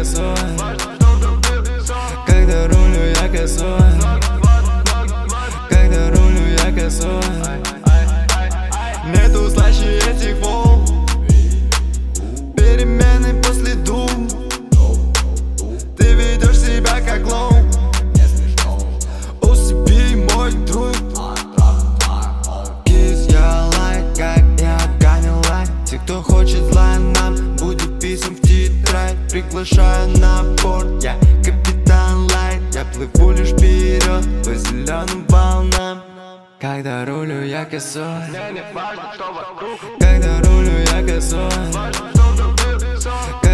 косой. Когда рулю я косой. Когда рулю я косой. Нету слаще этих волн. Перемены по следу. Ты ведешь себя как клоун. OCP мой друг. Kiss your light, как я ганил лайт. Те, кто хочет зла нам, будет писан в тетрадь. Приглашаю на борт, я капитан лайт. Я плыву лишь вперед по зеленым волнам. Когда рулю я косой. Когда рулю я косой.